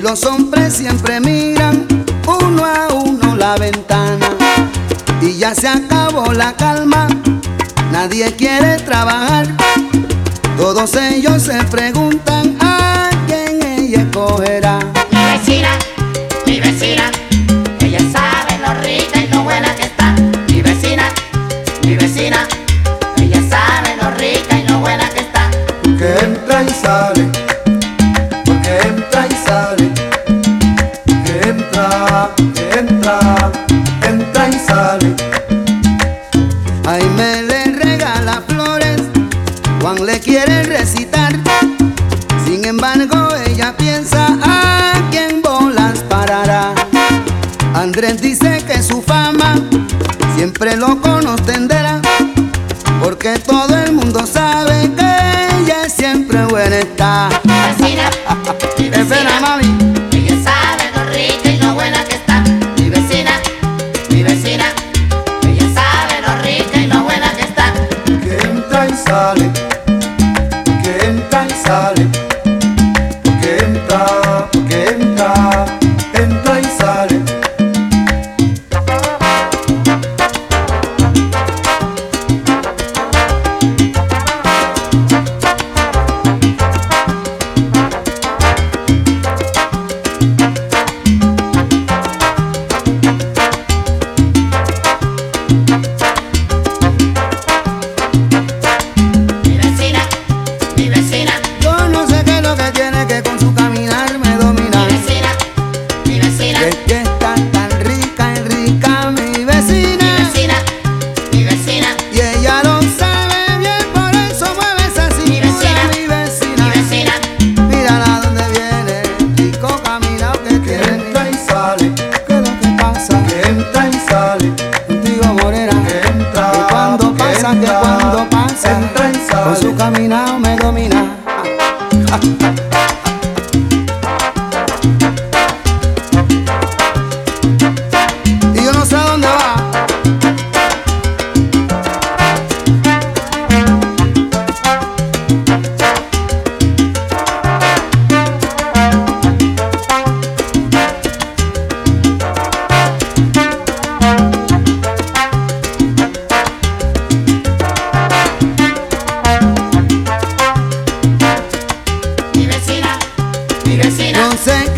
los hombres siempre miran uno a uno la ventana y ya se acabó la calma, nadie quiere trabajar. Todos ellos se preguntan a quién ella escogerá. Mi vecina, ella sabe lo rica y lo buena que está. Mi vecina, ella sabe lo rica y lo buena que está. Porque entra y sale, porque entra y sale, que entra y sale. Jaime le regala flores, Juan le quiere recitar. Sin embargo ella piensa a quién bolas parará. Andrés dice que su fama siempre lo conocerá, porque todo el mundo sabe que ella siempre buena está. Mi Espera, mami. ella sabe lo rica y lo buena que está. Mi vecina, ella sabe lo rica y lo buena que está. Que entra y sale, que entra y sale, que entra y sale. Mi vecina, Yo no sé qué es lo que tiene que con su caminar me domina. mi vecina, Es que está tan rica y rica mi vecina. mi vecina, Y ella lo sabe bien, por eso mueve esa cintura. Mi vecina, mírala donde viene, rico caminado que tiene. Que entra y sale, ¿qué es lo que pasa? Que entra y sale, contigo morena. Que entra, que cuando pasa, entra y sale, con su caminado me domina. Y yo no sé a dónde va. mi vecina, No sé